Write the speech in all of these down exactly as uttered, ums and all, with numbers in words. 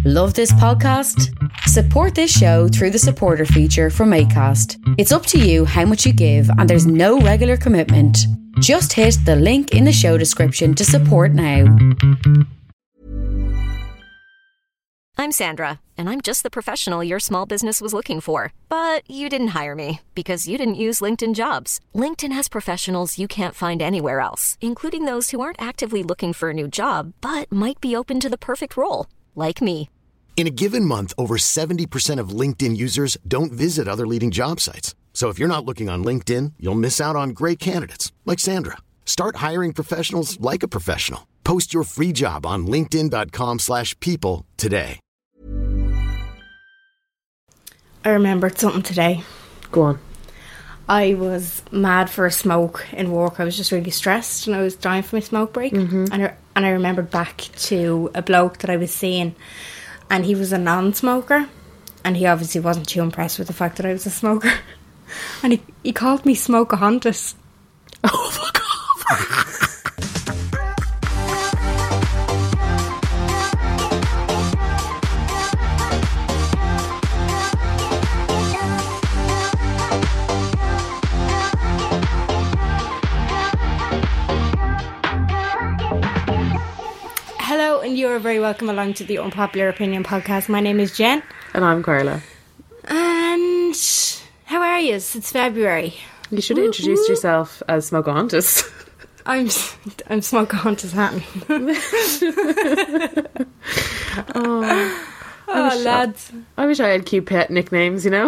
Love this podcast? Support this show through the supporter feature from Acast. It's up to you how much you give and there's no regular commitment. Just hit the link in the show description to support now. I'm Sandra, and I'm just the professional your small business was looking for. But you didn't hire me because you didn't use LinkedIn Jobs. LinkedIn has professionals you can't find anywhere else, including those who aren't actively looking for a new job, but might be open to the perfect role, like me. In a given month, over seventy percent of LinkedIn users don't visit other leading job sites. So if you're not looking on LinkedIn, you'll miss out on great candidates like Sandra. Start hiring professionals like a professional. Post your free job on linkedin.com slash people today. I remembered something today. Go on. I was mad for a smoke in work. I was just really stressed and I was dying for my smoke break. Mm-hmm. And, I, and I remembered back to a bloke that I was seeing, and he was a non-smoker, and he obviously wasn't too impressed with the fact that I was a smoker. And he, he called me Smokahontas. Oh, fuck off. Hello, and you are very welcome along to the Unpopular Opinion podcast. My name is Jen. And I'm Carla. And how are you? It's February. You should have introduced yourself as Smokahontas. I'm I'm Smokahontas Hatton. oh, oh lads. I, I wish I had cute pet nicknames, you know?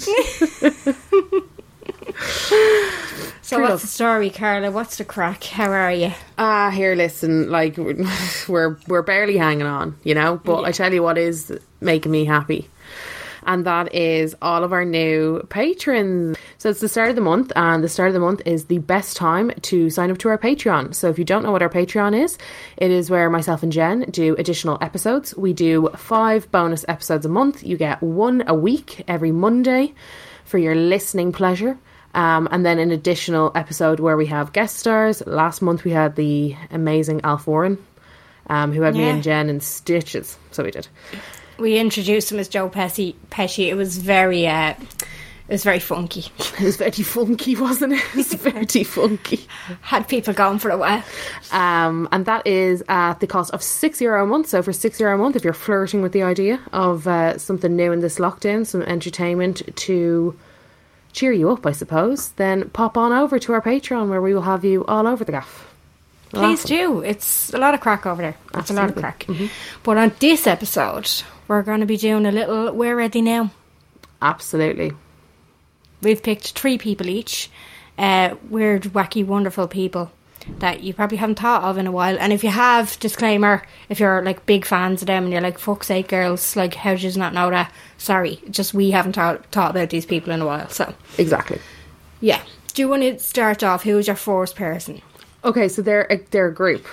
So True what's love. The story, Carla? What's the crack? How are you? Ah, uh, here, listen, like, we're we're barely hanging on, you know? But yeah. I tell you what is making me happy. And that is all of our new patrons. So it's the start of the month, and the start of the month is the best time to sign up to our Patreon. So if you don't know what our Patreon is, it is where myself and Jen do additional episodes. We do five bonus episodes a month. You get one a week every Monday for your listening pleasure. Um, and then an additional episode where we have guest stars. Last month we had the amazing Alf Warren, um, who had yeah. me and Jen in stitches. So we did. We introduced him as Joe Pesci. Pesci. It was very, uh, it was very funky. It was very funky, wasn't it? It was very funky. Had people going for a while. Um, and that is at the cost of six euro a month. So for six euro a month, if you're flirting with the idea of uh, something new in this lockdown, some entertainment to cheer you up, I suppose, then pop on over to our Patreon where we will have you all over the gaff. Please do. It's a lot of crack over there. It's Absolutely. a lot of crack. Mm-hmm. But on this episode, we're going to be doing a little We're Ready Now. Absolutely. We've picked three people each. Uh, weird, wacky, wonderful people that you probably haven't thought of in a while. And if you have, disclaimer, if you're like big fans of them and you're like, fuck's sake, girls, like, how did you not know that? Sorry, just we haven't thought, thought about these people in a while. So exactly. Yeah. Do you want to start off? Who's your first person? Okay, so they're a, they're a group.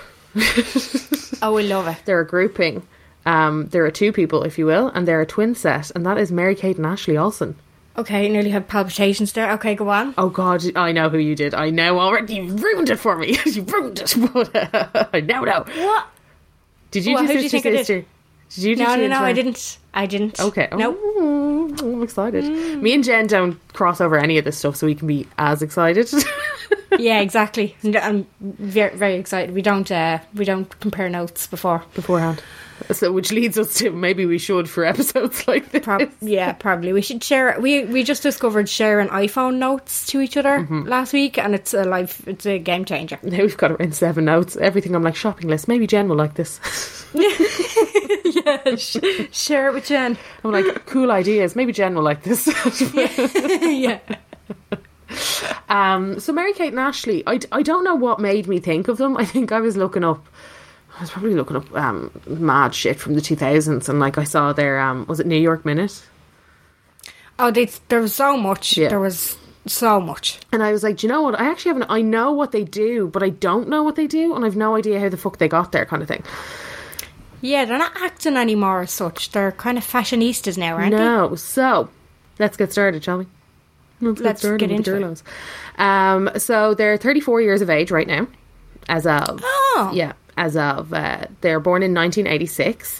Oh, we love it. They're a grouping. Um, there are two people, if you will, and they're a twin set, and that is Mary-Kate and Ashley Olsen. Okay, nearly had palpitations there. Okay, go on. Oh God, I know who you did. I know already. You ruined it for me. You ruined it. I now know. What? Did you what, do who Sister did you think Sister? I did? Did you do No, no, no, intro? I didn't. I didn't. Okay. No. Oh, I'm excited. Mm. Me and Jen don't cross over any of this stuff, so we can be as excited. Yeah, exactly. I'm very, very excited. We don't, uh, we don't compare notes before beforehand. So, which leads us to maybe we should for episodes like this. Pro- yeah, probably we should share. We we just discovered sharing iPhone notes to each other mm-hmm. last week, and it's a life. It's a game changer. Now we've got around seven notes. Everything I'm like shopping list. Maybe Jen will like this. Yeah, sh- share it with Jen. I'm like cool ideas. Maybe Jen will like this. Yeah. Um. So Mary-Kate and Ashley. I, I don't know what made me think of them. I think I was looking up. I was probably looking up um, mad shit from the two thousands, and like I saw their um, was it New York Minute? Oh, they, there was so much. Yeah. There was so much, and I was like, do you know what? I actually haven't. I know what they do, but I don't know what they do, and I've no idea how the fuck they got there, kind of thing. Yeah, they're not acting anymore as such. They're kind of fashionistas now, aren't no. they? No, so let's get started, shall we? Let's, let's get, started get into it. Um, so they're thirty-four years of age right now, as of oh yeah. As of, uh, they were born in nineteen eighty-six.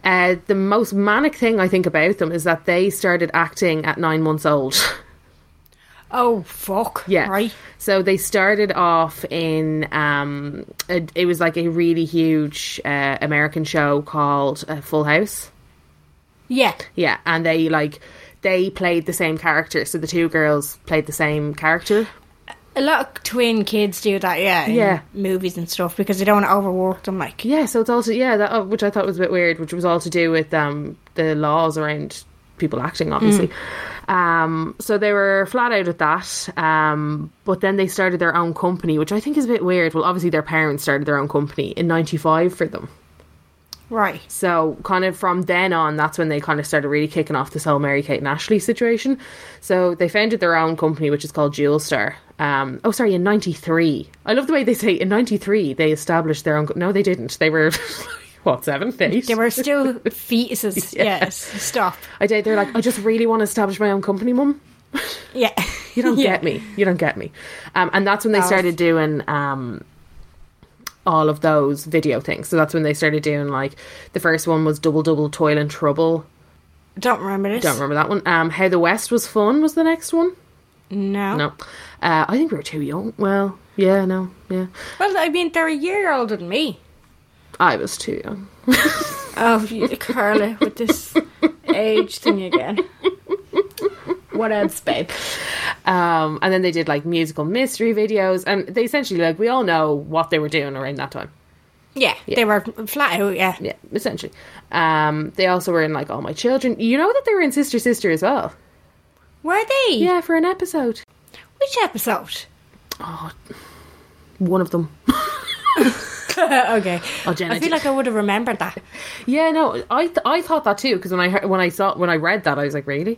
Uh, the most manic thing I think about them is that they started acting at nine months old. Oh, fuck. Yeah. Right. So they started off in, um, a, it was like a really huge uh, American show called uh, Full House. Yeah. Yeah, and they like, they played the same character. So the two girls played the same character. A lot of twin kids do that, yeah. In Yeah. movies and stuff because they don't want to overwork them, like. Yeah, so it's also, yeah, that, uh, which I thought was a bit weird, which was all to do with um, the laws around people acting, obviously. Um, so they were flat out at that, um, but then they started their own company, which I think is a bit weird. Well, obviously their parents started their own company in ninety-five for them. Right. So kind of from then on, that's when they kind of started really kicking off this whole Mary-Kate and Ashley situation. So they founded their own company, which is called Jewel Star. Um, oh, sorry, in ninety-three. I love the way they say in ninety-three they established their own... Co- no, they didn't. They were... What, seven, eight? They were still fetuses. Yeah. Yes. Stop. I did. They're like, I just really want to establish my own company, Mum. Yeah. You don't Yeah. get me. You don't get me. Um, and that's when they That was- started doing um, all of those video things. So that's when they started doing, like, the first one was Double Double Toil and Trouble. Don't remember this. Don't remember that one. Um, How the West Was Fun was the next one. No. No. Uh, I think we were too young. Well, yeah, no, yeah. Well, I mean, they're a year older than me. I was too young. Oh, you, Carla, with this age thing again. What else, babe? Um, and then they did like musical mystery videos, and they essentially, like, we all know what they were doing around that time. Yeah, they were flat out, yeah. Yeah, essentially. Um, they also were in like All My Children. You know that they were in Sister Sister as well. Were they? Yeah, for an episode. Which episode? One of them. Okay. Oh, Jen, I I feel did- like I would have remembered that. Yeah, no, I th- I thought that too, because when I heard, when I saw when I read that, I was like, really?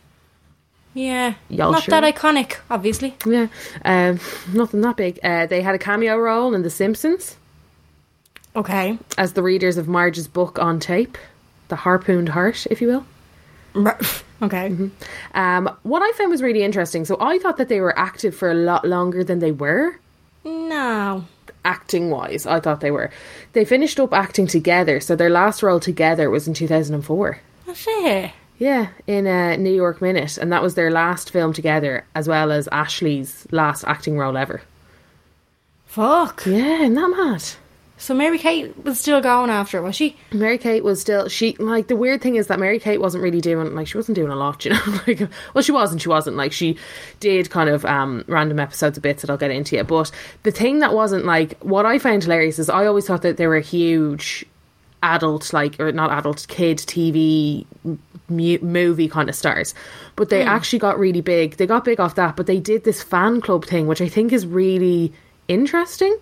Yeah. Y'all Not sure? that iconic, obviously. Yeah, um, nothing that big. Uh, they had a cameo role in The Simpsons Okay. as the readers of Marge's book on tape, The Harpooned Heart, if you will. Okay. Um, what I found was really interesting. So I thought that they were active for a lot longer than they were. No. Acting wise, I thought they were. They finished up acting together, so their last role together was in two thousand four. That's it. Yeah, in a New York Minute, and that was their last film together, as well as Ashley's last acting role ever. Fuck. Yeah, isn't that mad? So Mary-Kate was still going after it, was she? Mary-Kate was still, she, like, the weird thing is that Mary-Kate wasn't really doing, like, she wasn't doing a lot, you know, like, well, she wasn't, she wasn't, like, she did kind of, um, random episodes of bits that I'll get into it, but the thing that wasn't, like, what I found hilarious is I always thought that they were huge adult, like, or not adult, kid T V mu- movie kind of stars, but they actually got really big, they got big off that, but they did this fan club thing, which I think is really interesting.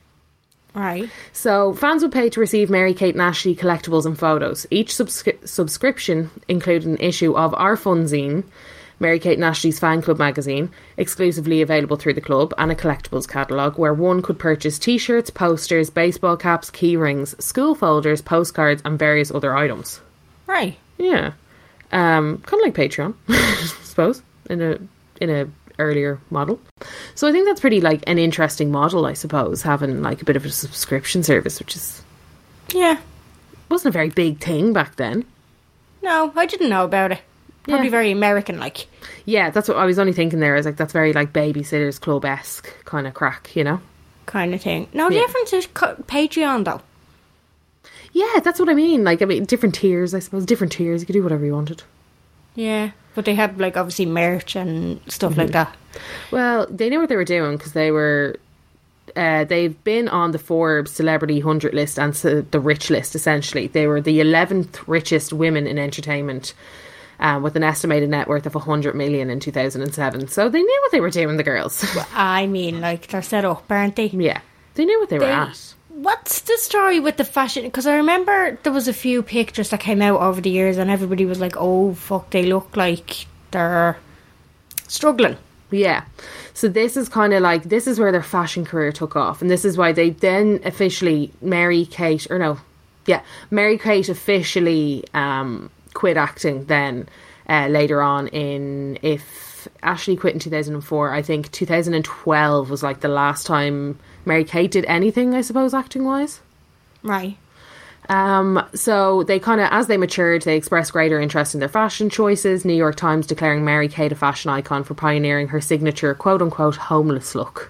Right. So, fans would pay to receive Mary-Kate and Ashley collectibles and photos. Each subscri- subscription included an issue of Our Funzine, Mary-Kate and Ashley's fan club magazine, exclusively available through the club, and a collectibles catalogue where one could purchase t-shirts, posters, baseball caps, key rings, school folders, postcards, and various other items. Right. Yeah. Um, kind of like Patreon, I suppose, in a in a earlier model. So I think that's pretty, like, an interesting model, I suppose, having, like, a bit of a subscription service, which is Yeah. wasn't a very big thing back then. No, I didn't know about it. Probably Yeah. very American-like. Yeah, that's what I was only thinking there. I was like, that's very, like, Babysitters Club-esque kind of crack, you know? Kind of thing. No, the Yeah. difference is co- Patreon, though. Yeah, that's what I mean. Like, I mean, different tiers, I suppose. Different tiers. You could do whatever you wanted. Yeah. But they had, like, obviously merch and stuff like that. Well, they knew what they were doing because they were... Uh, they've been on the Forbes Celebrity one hundred list and so the Rich list, essentially. They were the eleventh richest women in entertainment, um, with an estimated net worth of one hundred million in two thousand seven. So they knew what they were doing, the girls. I mean, like, they're set up, aren't they? Yeah, they knew what they, were They- at. What's the story with the fashion? Because I remember there was a few pictures that came out over the years and everybody was like, oh, fuck, they look like they're struggling. Yeah. So this is kind of like, this is where their fashion career took off. And this is why they then officially, Mary-Kate, or no, yeah, Mary-Kate officially um, quit acting then uh, later on in, if Ashley quit in two thousand four, I think two thousand twelve was like the last time Mary-Kate did anything, I suppose, acting-wise. Right. Um, so they kind of, as they matured, they expressed greater interest in their fashion choices. New York Times declaring Mary Kate a fashion icon for pioneering her signature quote-unquote homeless look.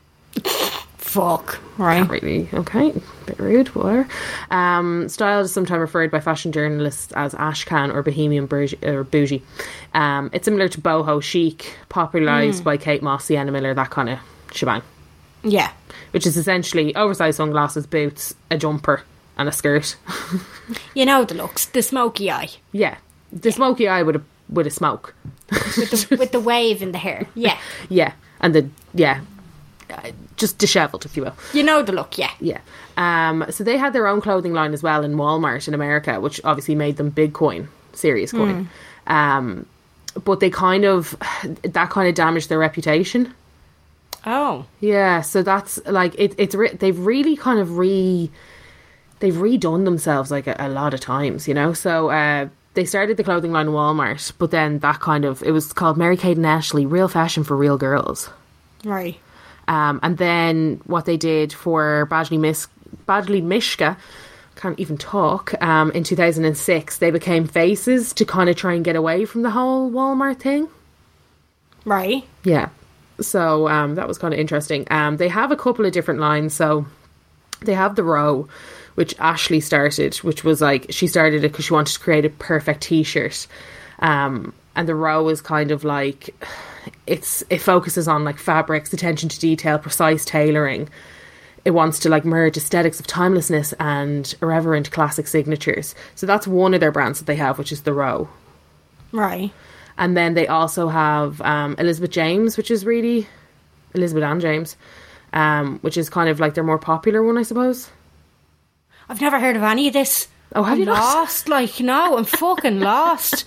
Fuck. Right. Not really. Okay. Bit rude, whatever. Um, style is sometimes referred by fashion journalists as ashcan or bohemian bougie. Or bougie. Um, it's similar to boho chic, popularised mm. by Kate Moss, Sienna Miller, that kind of shebang. Yeah. Which is essentially oversized sunglasses, boots, a jumper and a skirt. You know the looks. The smoky eye. Yeah. The yeah. smoky eye with a, with a smoke. With the, with the wave in the hair. Yeah. Yeah. And the, yeah. Uh, just dishevelled, if you will. You know the look, yeah. Yeah. Um, so they had their own clothing line as well in Walmart in America, which obviously made them big coin, serious coin. Mm. Um, but they kind of, that kind of damaged their reputation. Oh. Yeah, so that's like, it, it's re- they've really kind of re, they've redone themselves like a, a lot of times, you know? So uh, they started the clothing line in Walmart, but then that kind of, it was called Mary Kate and Ashley, Real Fashion for Real Girls. Right. Um, and then what they did for Badgley, Mis- Badgley Mishka, can't even talk, um, in two thousand six, they became faces to kind of try and get away from the whole Walmart thing. Right. Yeah. So um, that was kind of interesting. Um, they have a couple of different lines. So they have the Row, which Ashley started, which was like, she started it because she wanted to create a perfect t-shirt. Um, and the Row is kind of like... It's it focuses on like fabrics, attention to detail, precise tailoring. It wants to like merge aesthetics of timelessness and irreverent classic signatures. So that's one of their brands that they have, which is the Row. Right. And then they also have um, Elizabeth James, which is really Elizabeth and James, um, which is kind of like their more popular one, I suppose. I've never heard of any of this. Oh, have I'm you not? lost? Like, no, I'm fucking lost.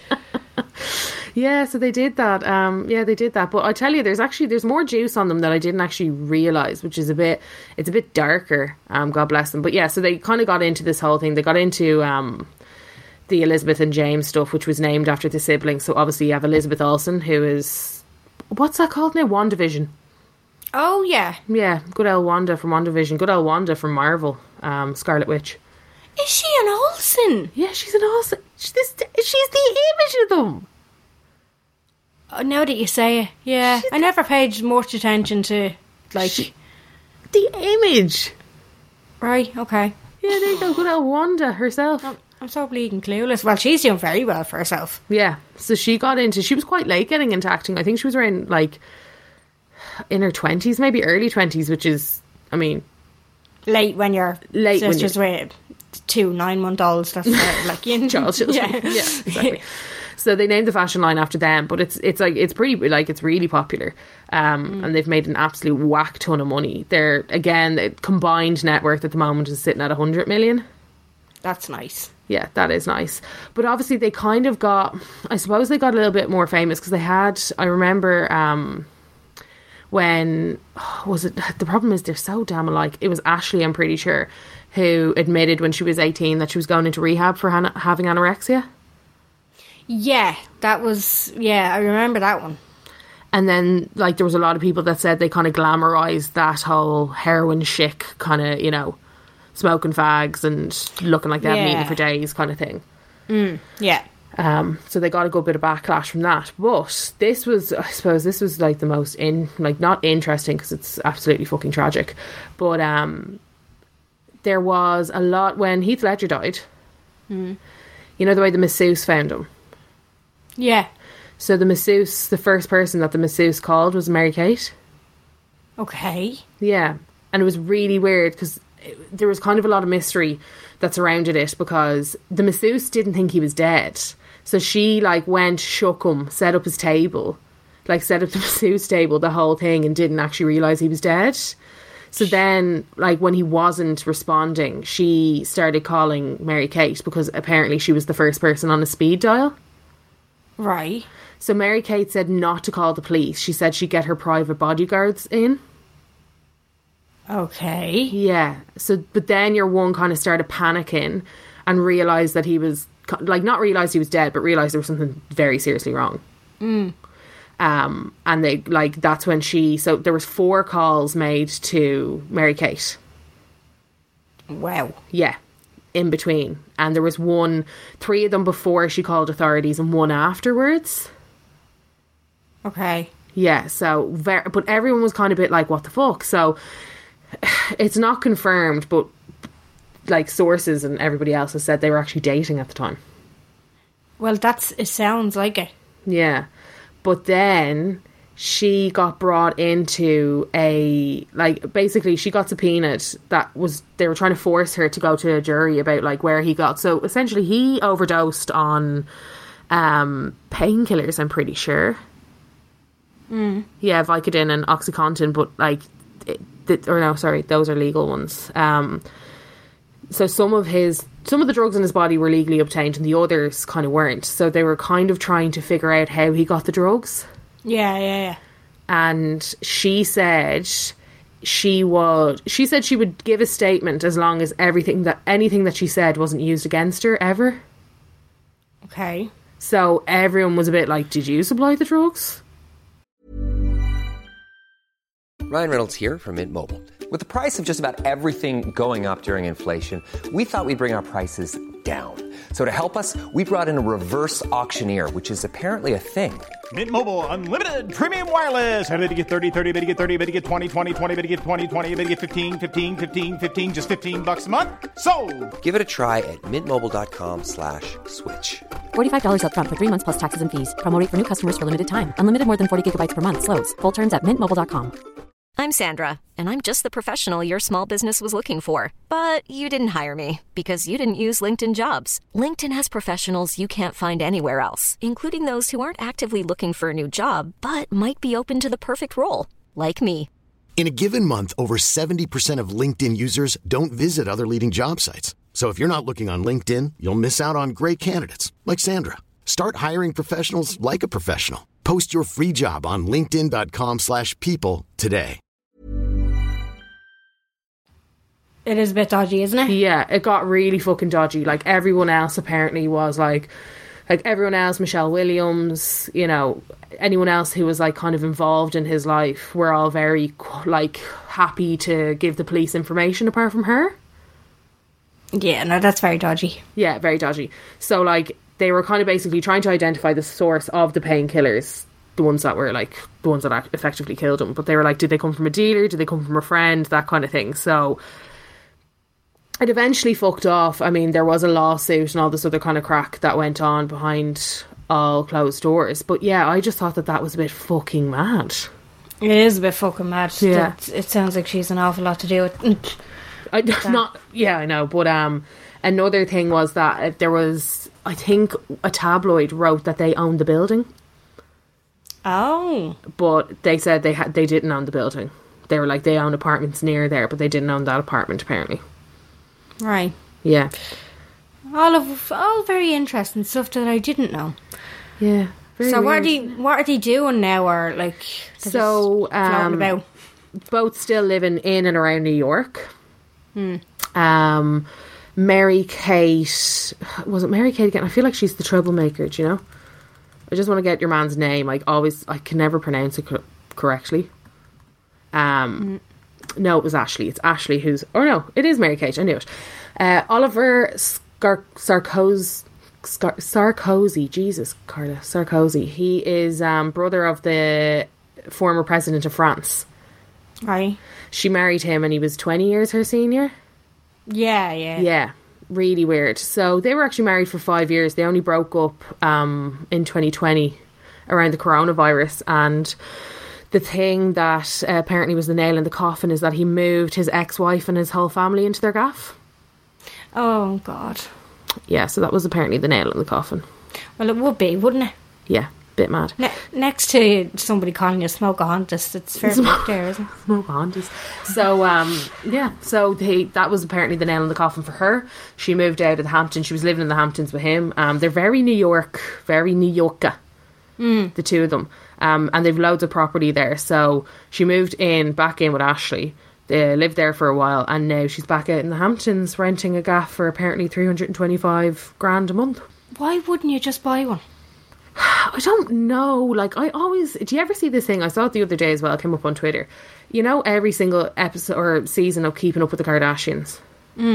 Yeah, so they did that. Um, yeah, they did that. But I tell you, there's actually there's more juice on them that I didn't actually realise, which is a bit it's a bit darker. Um, God bless them. But yeah, so they kind of got into this whole thing. They got into um, the Elizabeth and James stuff, which was named after the siblings. So obviously you have Elizabeth Olsen, who is what's that called now? WandaVision. Oh yeah, yeah. Good old Wanda from WandaVision. Good old Wanda from Marvel. Um, Scarlet Witch. Is she an Olsen? Yeah, she's an Olsen. She's, this, she's the image of them. Oh, now that you say it, yeah. She's I never paid much attention to, like... She, the image. Right, okay. Yeah, there you go. Good old Wanda herself. I'm, I'm so bleeding clueless. Well, she's doing very well for herself. Yeah, so she got into... She was quite late getting into acting. I think she was around, like, in her twenties, maybe early twenties, which is, I mean... Late when you're... Late sisters when you're... with two nine-month-olds. That's uh, like... You Child children. Yeah. yeah, exactly. So they named the fashion line after them, but it's it's like it's pretty like it's really popular, um, mm. and they've made an absolute whack ton of money. They're again the combined net worth at the moment is sitting at a hundred million. That's nice. Yeah, that is nice. But obviously they kind of got, I suppose they got a little bit more famous because they had. I remember um, when oh, was it? The problem is they're so damn alike. It was Ashley, I'm pretty sure, who admitted when she was eighteen that she was going into rehab for han- having anorexia. Yeah, that was, yeah, I remember that one. And then, like, there was a lot of people that said they kind of glamorised that whole heroin chic kind of, you know, smoking fags and looking like they haven't Yeah. eaten for days kind of thing. Mm, yeah. Um, so they got a good bit of backlash from that. But this was, I suppose, this was like the most, in like, not interesting because it's absolutely fucking tragic. But um, there was a lot, when Heath Ledger died, mm. you know the way the masseuse found him? Yeah. So the masseuse, the first person that the masseuse called was Mary Kate. Okay. Yeah. And it was really weird because there was kind of a lot of mystery that surrounded it because the masseuse didn't think he was dead. So she like went, shook him, set up his table, like set up the masseuse table, the whole thing, and didn't actually realise he was dead. So then, like, when he wasn't responding, she started calling Mary Kate because apparently she was the first person on a speed dial. Right. So Mary Kate said not to call the police. She said she'd get her private bodyguards in. Okay. Yeah. So, but then your one kind of started panicking and realised that he was, like, not realised he was dead, but realised there was something very seriously wrong. Mm. Um, and they, like, that's when she, so there was four calls made to Mary Kate. Wow. Yeah. in between. And there was one, three of them before she called authorities and one afterwards. Okay. Yeah, so, very, but everyone was kind of a bit like, what the fuck? So, it's not confirmed, but, like, sources and everybody else has said they were actually dating at the time. Well, that's, it sounds like it. Yeah. But then she got brought into a, like, basically she got subpoenaed. That was, they were trying to force her to go to a jury about, like, where he got. So, essentially, he overdosed on um, painkillers, I'm pretty sure. Mm. Yeah, Vicodin and OxyContin, but like, it, it, or no, sorry, those are legal ones. Um, so some of his, some of the drugs in his body were legally obtained, and the others kind of weren't. So they were kind of trying to figure out how he got the drugs. Yeah, yeah, yeah. And she said she would, she said she would give a statement as long as everything that anything that she said wasn't used against her ever. Okay. So everyone was a bit like, "Did you supply the drugs?" Ryan Reynolds here from Mint Mobile. With the price of just about everything going up during inflation, we thought we'd bring our prices down. So to help us, we brought in a reverse auctioneer, which is apparently a thing. Mint Mobile Unlimited Premium Wireless. How to get thirty, thirty, how to get thirty, how to get twenty, twenty, twenty, how to get twenty, twenty, how to get fifteen, fifteen, fifteen, fifteen, just fifteen bucks a month? Sold! Give it a try at mintmobile.com slash switch. forty-five dollars up front for three months plus taxes and fees. Promo rate for new customers for limited time. Unlimited more than forty gigabytes per month. Slows full terms at mint mobile dot com. I'm Sandra, and I'm just the professional your small business was looking for. But you didn't hire me because you didn't use LinkedIn Jobs. LinkedIn has professionals you can't find anywhere else, including those who aren't actively looking for a new job, but might be open to the perfect role, like me. In a given month, over seventy percent of LinkedIn users don't visit other leading job sites. So if you're not looking on LinkedIn, you'll miss out on great candidates like Sandra. Start hiring professionals like a professional. Post your free job on linkedin.com slash people today. It is a bit dodgy, isn't it? Yeah, it got really fucking dodgy. Like, everyone else apparently was like, like everyone else, Michelle Williams, you know, anyone else who was like kind of involved in his life were all very like happy to give the police information apart from her. Yeah, no, that's very dodgy. Yeah, very dodgy. So like, they were kind of basically trying to identify the source of the painkillers, the ones that were like, the ones that effectively killed him. But they were like, did they come from a dealer? Did they come from a friend? That kind of thing. So it eventually fucked off. I mean, there was a lawsuit and all this other kind of crack that went on behind all closed doors. But yeah, I just thought that that was a bit fucking mad. It is a bit fucking mad. Yeah. It, it sounds like she's an awful lot to do with. I, not, yeah, I know. But um, another thing was that there was, I think, a tabloid wrote that they owned the building. Oh. But they said they had they didn't own the building. They were like, they own apartments near there, but they didn't own that apartment, apparently. Right. Yeah. All of all very interesting stuff that I didn't know. Yeah. So what are they what are they doing now, or like so um, about? Both still living in and around New York. Hmm. Um, Mary Kate, was it Mary Kate again? I feel like she's the troublemaker. Do you know? I just want to get your man's name. I always I can never pronounce it co- correctly. Um. Mm. No, it was Ashley. It's Ashley who's... Or no, it is Mary Kate. I knew it. Uh, Oliver Scar- Sarkozy... Scar- Sarkozy. Jesus, Carla. Sarkozy. He is um, brother of the former president of France. Right. She married him and he was twenty years her senior. Yeah, yeah. Yeah. Really weird. So they were actually married for five years. They only broke up um, in twenty twenty around the coronavirus, and... The thing that uh, apparently was the nail in the coffin is that he moved his ex-wife and his whole family into their gaff. Oh, God. Yeah, so that was apparently the nail in the coffin. Well, it would be, wouldn't it? Yeah, bit mad. Ne- next to somebody calling you Smokahontas, it's fair enough there, isn't it? Smokahontas. So, um, yeah, so they, that was apparently the nail in the coffin for her. She moved out of the Hamptons. She was living in the Hamptons with him. Um, they're very New York, very New Yorker, mm. the two of them. Um, and they've loads of property there. So she moved in, back in with Ashley. They lived there for a while, and now she's back out in the Hamptons renting a gaff for apparently three hundred twenty-five grand a month. Why wouldn't you just buy one? I don't know. Like, I always... Do you ever see this thing? I saw it the other day as well. It came up on Twitter. You know, every single episode or season of Keeping Up with the Kardashians. Mm.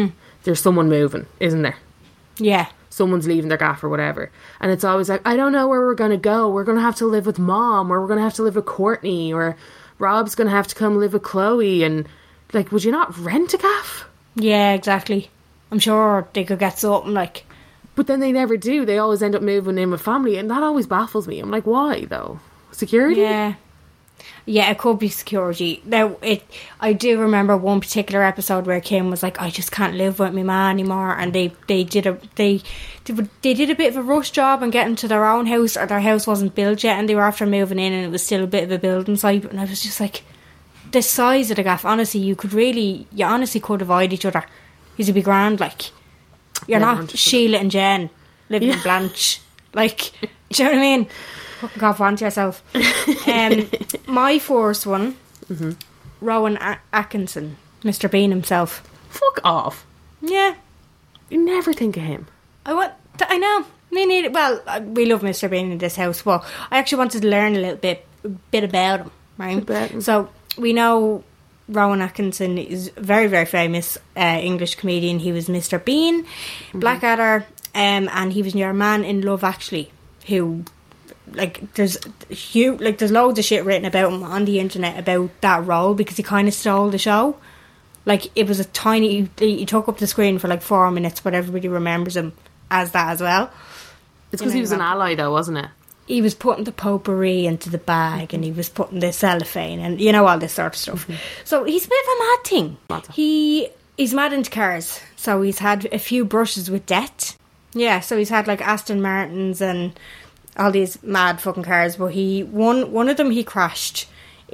there's someone moving, isn't there? Yeah. Someone's leaving their gaff or whatever. And it's always like, I don't know where we're going to go. We're going to have to live with Mom, or we're going to have to live with Courtney, or Rob's going to have to come live with Chloe. And, like, would you not rent a gaff? Yeah, exactly. I'm sure they could get something, like... But then they never do. They always end up moving in with family, and that always baffles me. I'm like, why, though? Security? Yeah. Yeah, it could be security. Now, it. I do remember one particular episode where Kim was like, I just can't live with my ma anymore, and they, they did a they, they did a bit of a rush job on getting to their own house, or their house wasn't built yet, and they were after moving in, and it was still a bit of a building site, and I was just like, the size of the gaff, honestly, you could really, you honestly could avoid each other. You'd be grand, like, you're not one hundred percent Sheila and Jen living yeah. in Blanche, like, do you know what I mean? Fucking cough onto yourself. Um, my first one, mm-hmm. Rowan A- Atkinson, Mister Bean himself. Fuck off. Yeah. You never think of him. I want. I know. Me neither. Well, we love Mister Bean in this house. Well, I actually wanted to learn a little bit, a bit about him, right? About him. So we know Rowan Atkinson is a very, very famous uh, English comedian. He was Mister Bean, mm-hmm. Blackadder, um, and he was your man in Love Actually, who. Like there's huge, like there's loads of shit written about him on the internet about that role because he kind of stole the show. Like it was a tiny, he, he took up the screen for like four minutes, but everybody remembers him as that as well. It's because he was an ally, though, wasn't it? He was putting the potpourri into the bag, and he was putting the cellophane, and you know all this sort of stuff. Mm-hmm. So he's a bit of a mad thing. Mad. He he's mad into cars, so he's had a few brushes with debt. Yeah, so he's had like Aston Martins and all these mad fucking cars, but he one one of them he crashed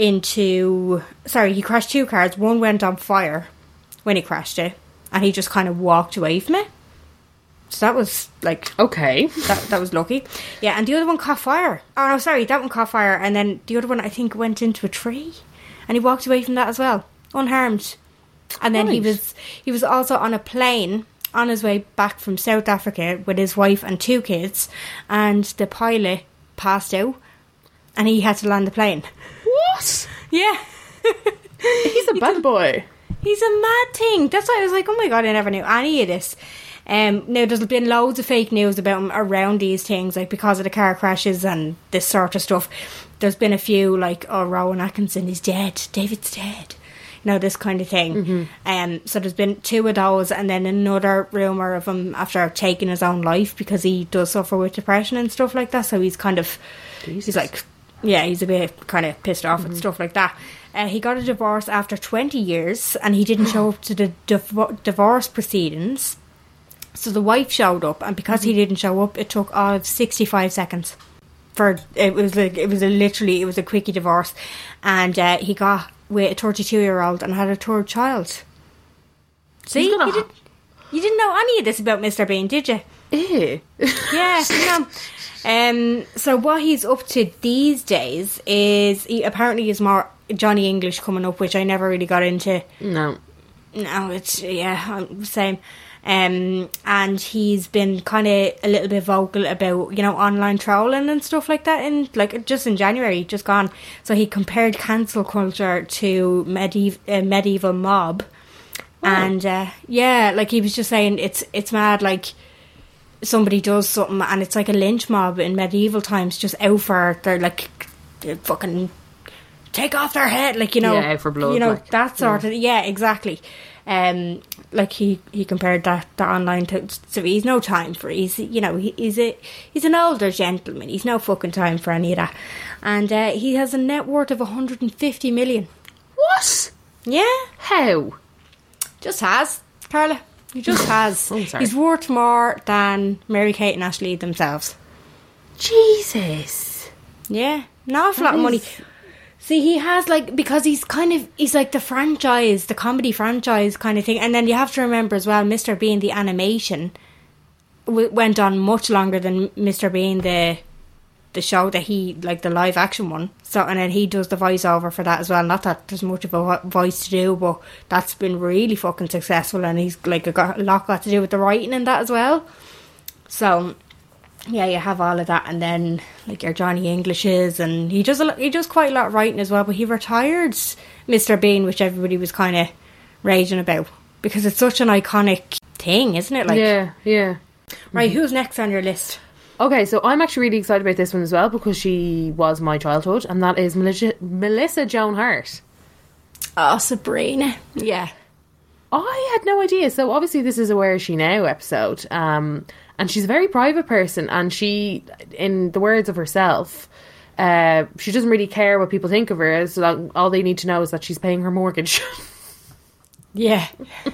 into sorry he crashed two cars. One went on fire when he crashed it, and he just kind of walked away from it, so that was like okay that, that was lucky. Yeah, and the other one caught fire. Oh no, sorry, that one caught fire, and then the other one I think went into a tree, and he walked away from that as well, unharmed. And then right. he was he was also on a plane on his way back from South Africa with his wife and two kids, and the pilot passed out and he had to land the plane. What? Yeah. He's a bad boy. He's a mad thing. That's why I was like, oh my god, I never knew any of this. Um, now there's been loads of fake news about him around these things, like because of the car crashes and this sort of stuff. There's been a few like, oh, Rowan Atkinson is dead, David's dead, you know, this kind of thing. Mm-hmm. Um, so there's been two of those, and then another rumour of him after taking his own life because he does suffer with depression and stuff like that. So he's kind of, Jesus. he's like, yeah, he's a bit kind of pissed off mm-hmm. and stuff like that. Uh, he got a divorce after twenty years, and he didn't show up to the div- divorce proceedings. So the wife showed up, and because mm-hmm. he didn't show up, it took all of sixty-five seconds. For it was like it was a literally it was a quickie divorce, and uh, he got with a thirty-two year old and had a third child. See, you, did, you didn't know any of this about Mister Bean, did you? Ew. Yeah, no. Um. So what he's up to these days is he apparently is more Johnny English coming up, which I never really got into. No, no, it's yeah, I'm the same. Um, and he's been kind of a little bit vocal about, you know, online trolling and stuff like that in, like, just in January, just gone. So he compared cancel culture to medieval, uh, medieval mob. Oh. And, uh, yeah, like, he was just saying it's, it's mad, like, somebody does something and it's like a lynch mob in medieval times, just out for, they're like, they're fucking take off their head, like, you know. Yeah, out for blood. You know, like, that sort yeah. of, yeah, exactly. Um, like he, he compared that, that online to, so he's no time for, he's, you know, he, he's a, he's an older gentleman, he's no fucking time for any of that, and uh, he has a net worth of one hundred fifty million. What? Yeah. How? Just has, Carla, he just has. Oh, sorry. He's worth more than Mary-Kate and Ashley themselves. Jesus. Yeah, an awful lot of money. See, he has, like, because he's kind of, he's like the franchise, the comedy franchise kind of thing. And then you have to remember as well, Mister Bean, the animation, w- went on much longer than Mister Bean, the the show that he, like, the live action one. So, and then he does the voiceover for that as well. Not that there's much of a voice to do, but that's been really fucking successful. And he's, like, a, got, a lot got to do with the writing and that as well. So, yeah, you have all of that, and then like your Johnny Englishes, and he does a lot, he does quite a lot of writing as well. But he retired Mister Bean, which everybody was kind of raging about because it's such an iconic thing, isn't it? Like, yeah, yeah. right, who's next on your list? Okay, so I'm actually really excited about this one as well because she was my childhood, and that is Melissa, Melissa Joan Hart. Oh, Sabrina. Yeah. I had no idea. So obviously this is a Where Is She Now episode. Um, and she's a very private person, and she, in the words of herself, uh, she doesn't really care what people think of her. As long, all they need to know is that she's paying her mortgage. Yeah.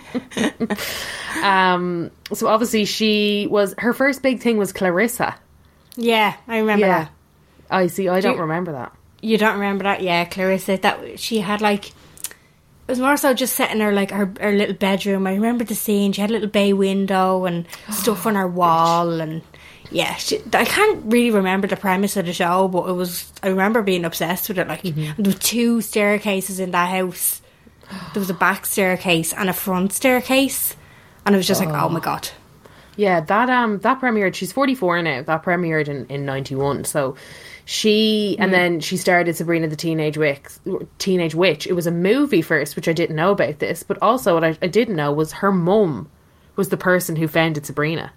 um, so obviously she was, her first big thing was Clarissa. Yeah, I remember Yeah. that. I see. I Do don't you- remember that. You don't remember that? Yeah, Clarissa. That she had like, it was more so just setting her like her, her little bedroom. I remember the scene. She had a little bay window and stuff on her wall, and yeah, she, I can't really remember the premise of the show, but it was. I remember being obsessed with it. Like Mm-hmm. there were two staircases in that house. There was a back staircase and a front staircase, and it was just like, oh my god. Yeah, that um that premiered, she's forty-four now, that premiered in, in ninety-one, so she, and then she started Sabrina the Teenage Witch, Teenage Witch. It was a movie first, which I didn't know about this, but also what I, I didn't know was her mum was the person who founded Sabrina.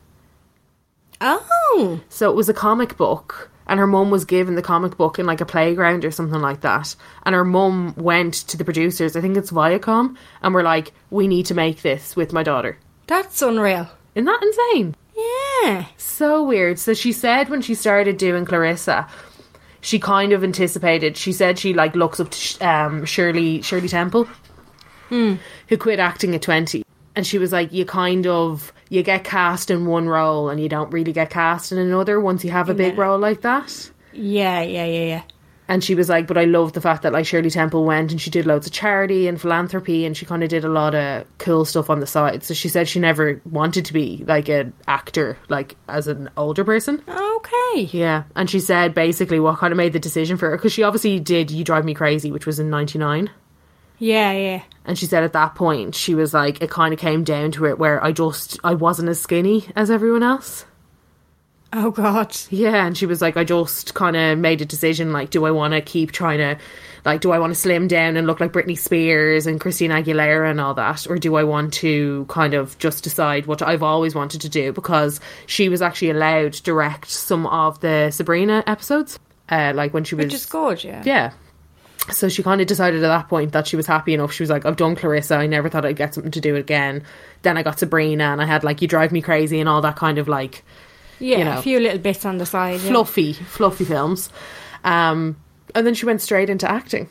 Oh. So it was a comic book, and her mum was given the comic book in like a playground or something like that, and her mum went to the producers, I think it's Viacom, and were like, we need to make this with my daughter. That's unreal. Isn't that insane? Yeah. So weird. So she said when she started doing Clarissa, she kind of anticipated, she said she like looks up to um, Shirley Shirley Temple, Hmm. who quit acting at twenty. And she was like, you kind of, you get cast in one role and you don't really get cast in another once you have a big Yeah. role like that. Yeah, yeah, yeah, yeah. And she was like, but I love the fact that like Shirley Temple went and she did loads of charity and philanthropy, and she kind of did a lot of cool stuff on the side. So she said she never wanted to be like an actor, like as an older person. Okay. Yeah. And she said basically what kind of made the decision for her, because she obviously did You Drive Me Crazy, which was in ninety-nine. Yeah, yeah. And she said at that point, she was like, it kind of came down to it where I just, I wasn't as skinny as everyone else. Oh, God. Yeah, and she was like, I just kind of made a decision, like, do I want to keep trying to, like, do I want to slim down and look like Britney Spears and Christina Aguilera and all that? Or do I want to kind of just decide what I've always wanted to do? Because she was actually allowed to direct some of the Sabrina episodes, uh, like when she was... Which is good, yeah. Yeah. So she kind of decided at that point that she was happy enough. She was like, I've done Clarissa, I never thought I'd get something to do again. Then I got Sabrina, and I had like You Drive Me Crazy and all that kind of like... Yeah, you know, a few little bits on the side. Yeah. fluffy, fluffy films. Um, and then she went straight into acting.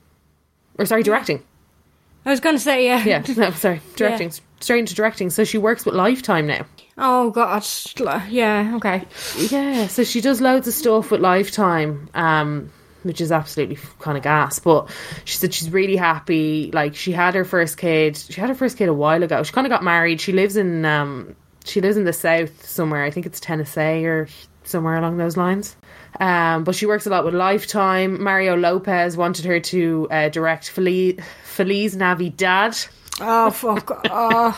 Or sorry, directing. I was going to say, yeah. Yeah, no, sorry, directing. Yeah. Straight into directing. So she works with Lifetime now. Oh, God. Yeah, okay. Yeah, so she does loads of stuff with Lifetime, um, which is absolutely kind of gas. But she said she's really happy. Like, she had her first kid. She had her first kid a while ago. She kind of got married. She lives in... Um, She lives in the south somewhere. I think it's Tennessee or somewhere along those lines. Um, but she works a lot with Lifetime. Mario Lopez wanted her to uh, direct Feliz, Feliz Navidad. Oh, fuck off.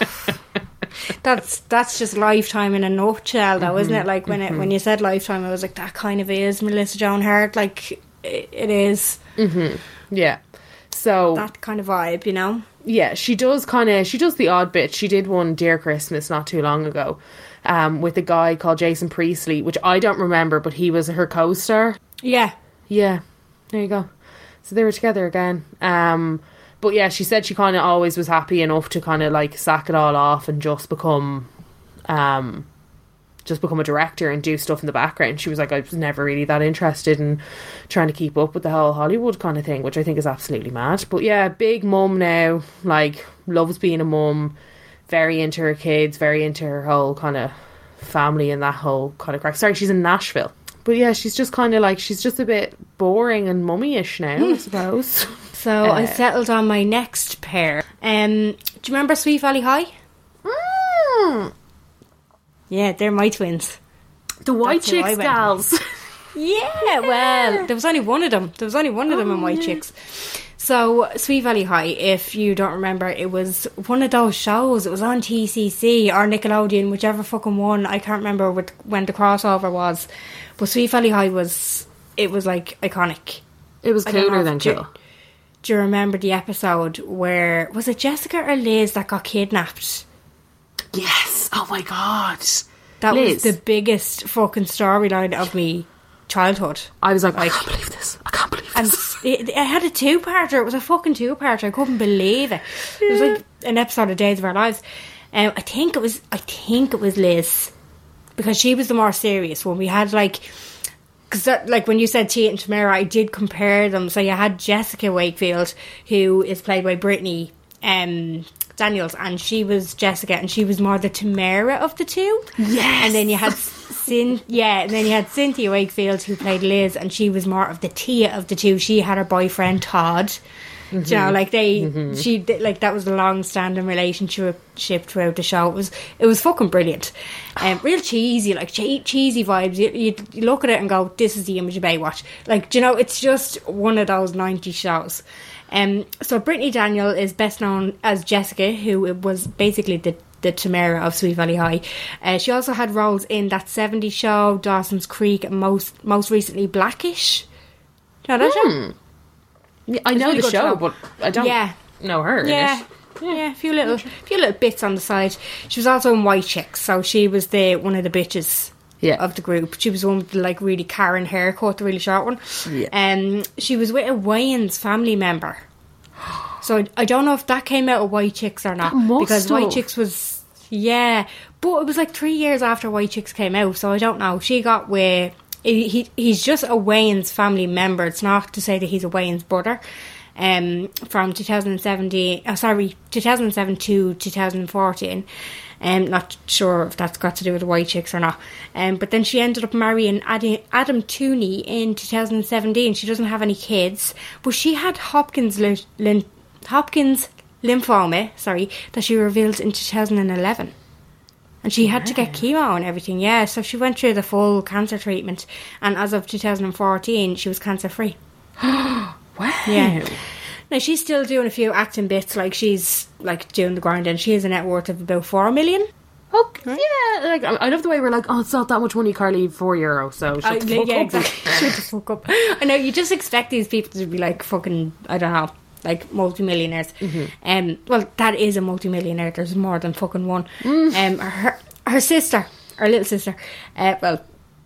That's that's just Lifetime in a nutshell, though, isn't it? Like, when it when you said Lifetime, I was like, that kind of is Melissa Joan Hart. Like, it, it is. Mm-hmm. Yeah. So... That kind of vibe, you know? Yeah, she does kind of, she does the odd bit. She did one Dear Christmas not too long ago um, with a guy called Jason Priestley, which I don't remember, but he was her co-star. Yeah. Yeah, there you go. So they were together again. Um, but yeah, she said she kind of always was happy enough to kind of like sack it all off and just become, um, just become a director and do stuff in the background. She was like, I was never really that interested in trying to keep up with the whole Hollywood kind of thing, which I think is absolutely mad. But yeah, big mum now, like loves being a mum, very into her kids, very into her whole kind of family and that whole kind of crack. Sorry, she's in Nashville. But yeah, she's just kind of like, she's just a bit boring and mummy-ish now, I suppose. So Uh, I settled on my next pair. Um, do you remember Sweet Valley High? Mm, Yeah, they're my twins. the White That's who I Chicks went gals. Yeah, well, there was only one of them. There was only one of them in White Chicks. So, Sweet Valley High, if you don't remember, it was one of those shows. It was on T C C or Nickelodeon, whichever fucking one. I can't remember what, when the crossover was. But Sweet Valley High was, it was like iconic. It was I don't know cooler if- than do you- cool. Do you remember the episode where, was it Jessica or Liz that got kidnapped? Yes. Oh my God. That Liz. was the biggest fucking storyline of me childhood. I was like, Like- I can't believe this. I can't believe And this. it, it had a two-parter. It was a fucking two-parter. I couldn't believe it. It was like an episode of Days of Our Lives. Um, I think it was. I think it was Liz, because she was the more serious one. We had like, because like when you said Tia and Tamara, I did compare them. So you had Jessica Wakefield, who is played by Brittany um, Daniels, and she was Jessica, and she was more the Tamara of the two. Yes. And then you had Cyn- yeah, and then you had Cynthia Wakefield, who played Liz, and she was more of the Tia of the two. She had her boyfriend Todd. Do you know, like they, mm-hmm. she did, like that was a long-standing relationship throughout the show. It was, it was fucking brilliant, um, real cheesy, like che- cheesy vibes. You, you, you look at it and go, "This is the image of Baywatch." Like, do you know, it's just one of those nineties shows. Um, so Brittany Daniel is best known as Jessica, who was basically the the Tamara of Sweet Valley High. Uh, she also had roles in that seventies show, Dawson's Creek, and most most recently Blackish. Do you know that Hmm. show? Yeah, I know really the good show, show. but I don't Yeah. know her. in Yeah. it. Yeah, a few little, few little bits on the side. She was also in White Chicks, so she was the one of the bitches Yeah. of the group. She was the one with the like really Karen haircut, the really short one. Yeah. Um, she was with a Wayans family member. So I, I don't know if that came out of White Chicks or not, That must because White have. Chicks was yeah, but it was like three years after White Chicks came out, so I don't know. She got with he, he he's just a Wayans family member. It's not to say that he's a Wayans brother. Um, from two thousand seventeen, oh, sorry, two thousand seven to two thousand fourteen. Um, not sure if that's got to do with the White Chicks or not. Um, but then she ended up marrying Adam, Adam Tooney in two thousand seventeen. She doesn't have any kids, but she had Hopkins ly- lyn- Hopkins lymphoma, sorry, that she revealed in two thousand eleven. And she had to get chemo and everything, yeah. So she went through the full cancer treatment. And as of two thousand fourteen, she was cancer-free. Wow. Yeah. Now, she's still doing a few acting bits, like she's like doing the grind, and she has a net worth of about four million. Okay. Yeah, like I I love the way we're like, oh, it's not that much money, Carly, four euro. So shut I, the fuck yeah, up. exactly. Shut the fuck up. I know, you just expect these people to be like fucking, I don't know, like multi-millionaires. Mm-hmm. Um, well, that is a multi-millionaire. There's more than fucking one. Mm. Um, her, her sister, her little sister, uh, well,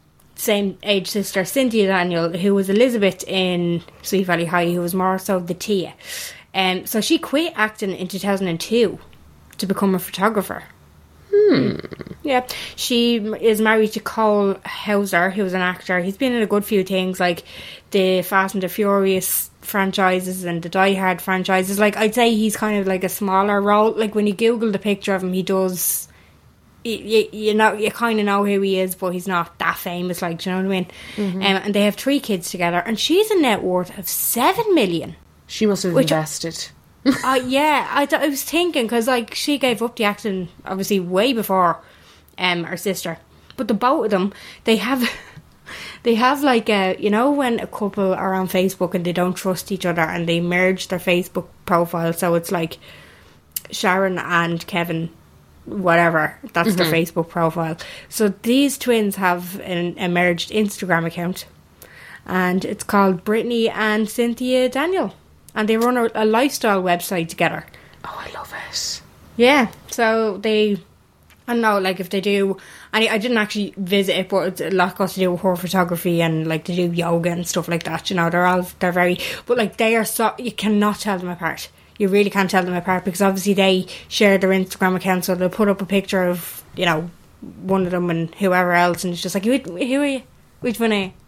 same age sister, Cynthia Daniel, who was Elizabeth in Sweet Valley High, who was more so the Tia. Um, so she quit acting in two thousand two to become a photographer. Hmm. Yeah, she is married to Cole Hauser, who's an actor. He's been in a good few things, like the Fast and the Furious franchises and the Die Hard franchises. Like, I'd say he's kind of like a smaller role. Like, when you Google the picture of him, he does... You, you, you know, you kind of know who he is, but he's not that famous, like, do you know what I mean? Mm-hmm. Um, and they have three kids together, and she's a net worth of seven million. She must have Which- invested. uh, yeah, I, th- I was thinking, because like she gave up the acting obviously way before um her sister, but the both of them, they have they have like a, you know, when a couple are on Facebook and they don't trust each other and they merge their Facebook profile, so it's like Sharon and Kevin whatever, that's Mm-hmm. their Facebook profile. So these twins have an, a merged Instagram account, and it's called Brittany and Cynthia Daniel. And they run a, a lifestyle website together. Oh, I love it. Yeah, so they, I don't know, like if they do, I, I didn't actually visit it, but it's a lot got to do with her photography and like they do yoga and stuff like that, you know, they're all, they're very, but like they are so, you cannot tell them apart. You really can't tell them apart, because obviously they share their Instagram account, so they'll put up a picture of, you know, one of them and whoever else, and it's just like, who, who are you? Which one are you?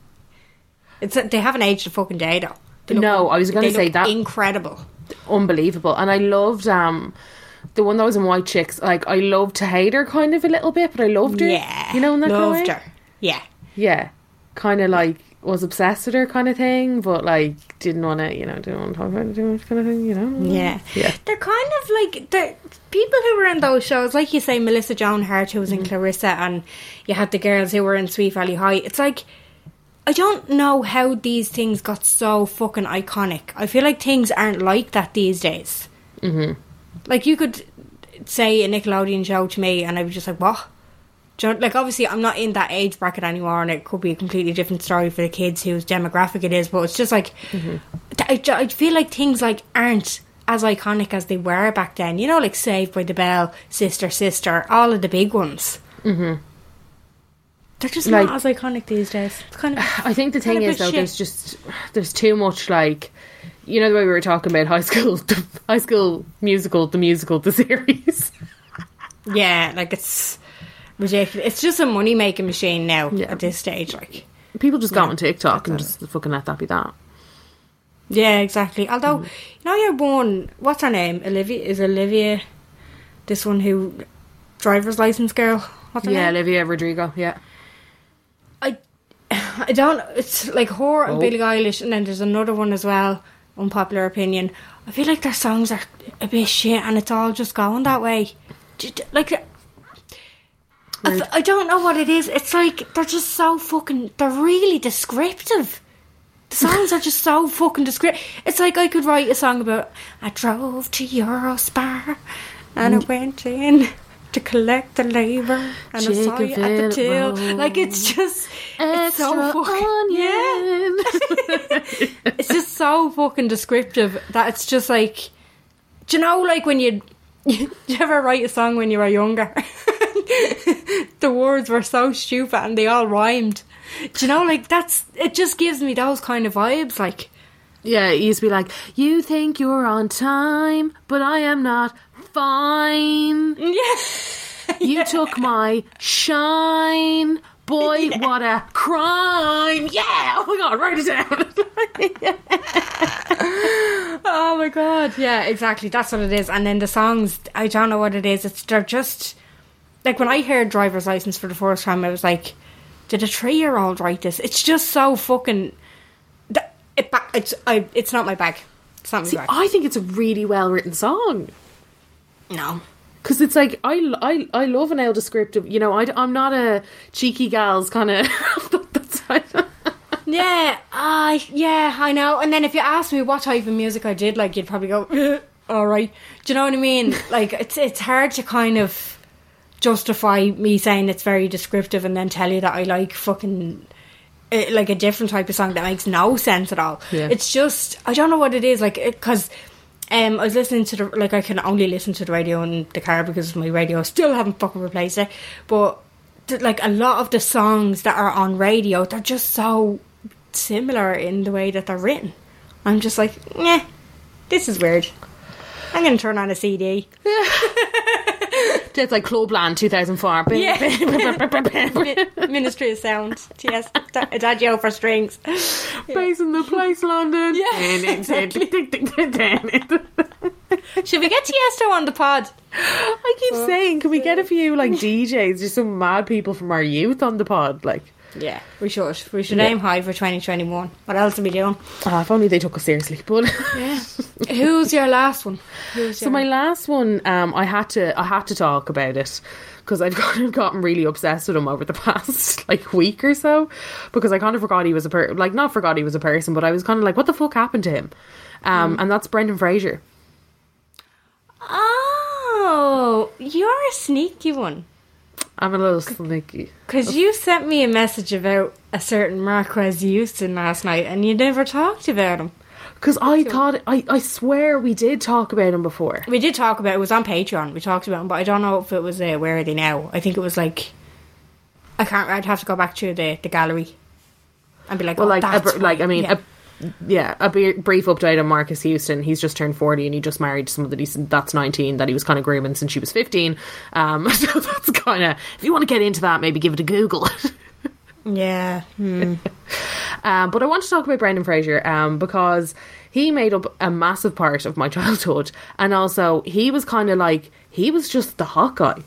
It's, they haven't aged a fucking day though. They look- No, I was going they to say look that. incredible. Unbelievable. And I loved um the one that was in White Chicks. Like, I loved to hate her kind of a little bit, but I loved her. Yeah, You know, in that kind of loved way? her. Yeah, Yeah. Kind of like was obsessed with her kind of thing, but like didn't want to, you know, didn't want to talk about it too much kind of thing, you know? yeah, Yeah. They're kind of like the people who were in those shows, like you say, Melissa Joan Hart, who was in Clarissa, and you had the girls who were in Sweet Valley High. It's like, I don't know how these things got so fucking iconic. I feel like things aren't like that these days. Mm-hmm. Like, you could say a Nickelodeon show to me and I was just like, what? Do you know, like, obviously I'm not in that age bracket anymore, and it could be a completely different story for the kids whose demographic it is, but it's just like, mm-hmm. I, I feel like things like aren't as iconic as they were back then. You know, like Saved by the Bell, Sister, Sister, all of the big ones. Mm-hmm. They're just like, not as iconic these days. It's kind of, I think the thing is, though, shit. there's just, there's too much, like, you know the way we were talking about High School, the High School Musical, the musical, the series. Yeah, like, it's ridiculous. It's just a money-making machine now yeah. at this stage. Like, people just got yeah, on TikTok and just fucking let that be that. Yeah, exactly. Although, mm. you know your one, what's her name? Olivia, is Olivia, this one who, driver's license girl? What's her yeah, name? Olivia Rodrigo, yeah. I, I don't, it's like her and oh. Billie Eilish, and then there's another one as well, unpopular opinion. I feel like their songs are a bit shit and it's all just going that way. Like, I, f- I don't know what it is. It's like, they're just so fucking, they're really descriptive. The songs are just so fucking descriptive. It's like I could write a song about, I drove to Eurospar and mm. I went in to collect the labour and I saw you at the till. Roll. Like, it's just it's so fucking yeah. It's just so fucking descriptive that it's just like, do you know, like when you you ever write a song when you were younger? The words were so stupid and they all rhymed. Do you know, like, that's, it just gives me those kind of vibes, like. Yeah, it used to be like, you think you're on time, but I am not fine. Yeah. You yeah. took my shine. Boy, yeah. what a crime. Yeah, oh my God, write it down. Oh my God, yeah, exactly, that's what it is. And then the songs, I don't know what it is. It's, they're just, like when I heard Driver's License for the first time, I was like, did a three-year-old write this? It's just so fucking... It, it's I, it's not my bag. It's not my See, bag. I think it's a really well-written song. No. Because it's like, I, I, I love an old descriptive... You know, I, I'm not a cheeky gal's kind of... yeah, I, yeah, I know. And then if you ask me what type of music I did, like, you'd probably go, all right. Do you know what I mean? Like, it's it's hard to kind of justify me saying it's very descriptive and then tell you that I like fucking uh, like a different type of song that makes no sense at all. Yeah. It's just, I don't know what it is, like, because um, I was listening to the, like, I can only listen to the radio in the car because my radio still haven't fucking replaced it, but th- like a lot of the songs that are on radio, they're just so similar in the way that they're written. I'm just like, nah, this is weird. I'm going to turn on a C D. It's like Clubland two thousand four. Yeah. Ministry of Sound. Yes. Adagio for strings. Bass in the place, London. Yeah. Exactly. Should we get Tiesto on the pod? I keep oh, saying, can we get a few like D Js, just some mad people from our youth on the pod? Like, yeah, we should. We should yeah. aim high for twenty twenty-one. What else are we doing? Oh, if only they took us seriously. But yeah. Who's your last one? Who's so your... my last one, um, I had to, I had to talk about it because I've kind of gotten really obsessed with him over the past like week or so, because I kind of forgot he was a per, like not forgot he was a person, but I was kind of like, what the fuck happened to him? Um, mm. And that's Brendan Fraser. Oh, you're a sneaky one. I'm a little sneaky. Because you sent me a message about a certain Marquez Houston last night and you never talked about him. Because I thought, I, I swear we did talk about him before. We did talk about it. It was on Patreon. We talked about him, but I don't know if it was uh, Where Are They Now? I think it was like, I can't, I'd have to go back to the, the gallery and be like, well, oh, like, that's a, like I mean, yeah. a, yeah, a brief update on Marcus Houston. He's just turned forty and he just married somebody that's nineteen that he was kind of grooming since she was fifteen. Um, so that's kind of, if you want to get into that, maybe give it a Google. Yeah. Hmm. um, but I want to talk about Brendan Fraser um, because he made up a massive part of my childhood, and also he was kind of like, he was just the hot guy.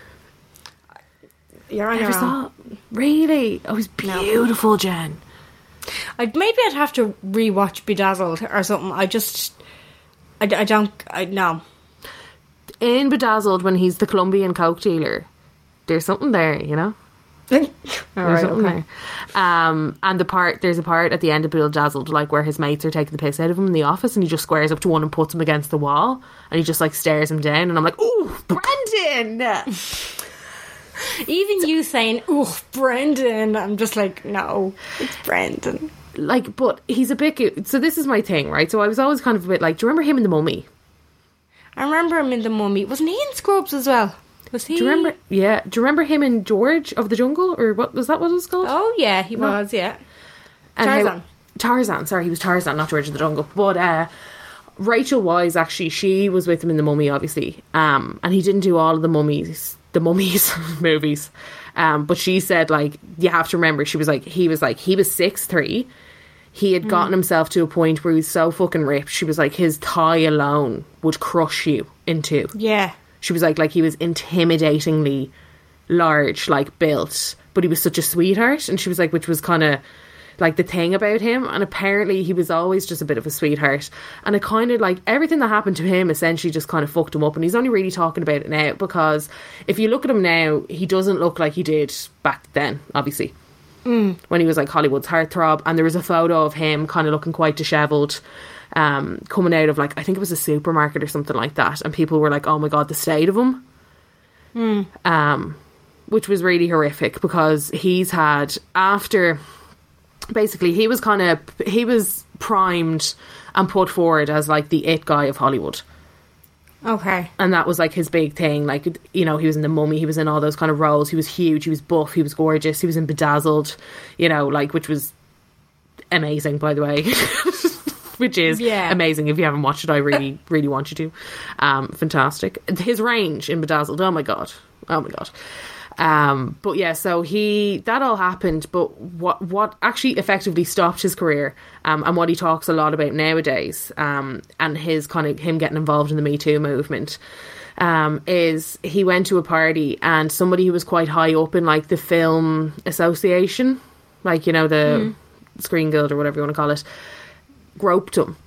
You're on your own. Really? Oh, he's beautiful, no. Jen. I'd, maybe I'd have to rewatch Bedazzled or something. I just, I, I don't, I no. In Bedazzled, when he's the Colombian coke dealer, there's something there, you know. All right, okay. There. Um, and the part, there's a part at the end of Bedazzled, like where his mates are taking the piss out of him in the office, and he just squares up to one and puts him against the wall, and he just like stares him down, and I'm like, ooh, Brendan. Even you saying, oh, Brendan, I'm just like, no, it's Brendan. Like, but he's a bit... So this is my thing, right? So I was always kind of a bit like, do you remember him in The Mummy? I remember him in The Mummy. Wasn't he in Scrubs as well? Was he? Do you remember? Yeah. Do you remember him in George of the Jungle, or what was that? What it was called? Oh yeah, he was. Yeah. And Tarzan. How, Tarzan. Sorry, he was Tarzan, not George of the Jungle. But uh, Rachel Weisz, actually, she was with him in The Mummy, obviously. Um, and he didn't do all of the mummies, the mummies movies. Um, but she said, like, you have to remember, she was like, he was like, he was six three. He had gotten mm. himself to a point where he was so fucking ripped. She was like, his thigh alone would crush you in two. Yeah. She was like, like he was intimidatingly large, like built, but he was such a sweetheart. And she was like, which was kind of like the thing about him. And apparently he was always just a bit of a sweetheart. And it kind of like everything that happened to him essentially just kind of fucked him up. And he's only really talking about it now because if you look at him now, he doesn't look like he did back then, obviously. Mm. When he was like Hollywood's heartthrob. And there was a photo of him kind of looking quite dishevelled, um, coming out of like, I think it was a supermarket or something like that. And people were like, oh my God, the state of him. Mm. Um, which was really horrific because he's had, after, basically he was kind of, he was primed and put forward as like the it guy of Hollywood. Okay. And that was like his big thing. Like, you know, he was in The Mummy, he was in all those kind of roles. He was huge, he was buff, he was gorgeous, he was in Bedazzled, you know, like, which was amazing, by the way. Which is yeah. amazing. If you haven't watched it, I really, really want you to. Um, fantastic. His range in Bedazzled, oh my God. Oh my God. Um, but yeah, so he, that all happened, but what what actually effectively stopped his career, um, and what he talks a lot about nowadays, um, and his kind of, him getting involved in the Me Too movement, um, is he went to a party and somebody who was quite high up in like the film association, like, you know, the mm. Screen Guild or whatever you want to call it, groped him.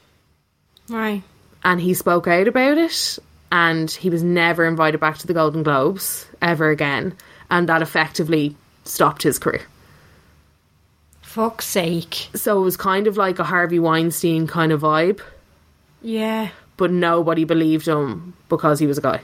Right. And he spoke out about it. And he was never invited back to the Golden Globes ever again. And that effectively stopped his career. Fuck's sake. So it was kind of like a Harvey Weinstein kind of vibe. Yeah. But nobody believed him because he was a guy.